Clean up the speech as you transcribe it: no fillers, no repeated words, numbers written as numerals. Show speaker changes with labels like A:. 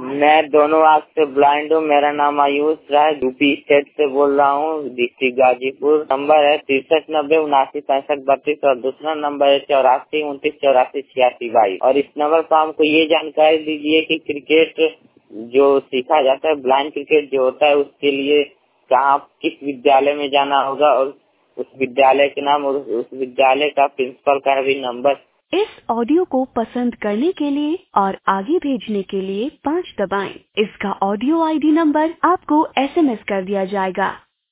A: मैं दोनों आँख से ब्लाइंड हूँ। मेरा नाम आयुष राय, यूपी स्टेट से बोल रहा हूँ, डिस्ट्रिक्ट गाजीपुर। नंबर है 6390796532 और दूसरा नंबर है 8429848622। और इस नंबर पर हमको ये जानकारी दीजिए कि क्रिकेट जो सीखा जाता है, ब्लाइंड क्रिकेट जो होता है, उसके लिए कहाँ किस विद्यालय में जाना होगा और उस विद्यालय के नाम और उस विद्यालय का प्रिंसिपल का भी नंबर।
B: इस ऑडियो को पसंद करने के लिए और आगे भेजने के लिए 5 दबाएं। इसका ऑडियो आईडी नंबर आपको SMS कर दिया जाएगा।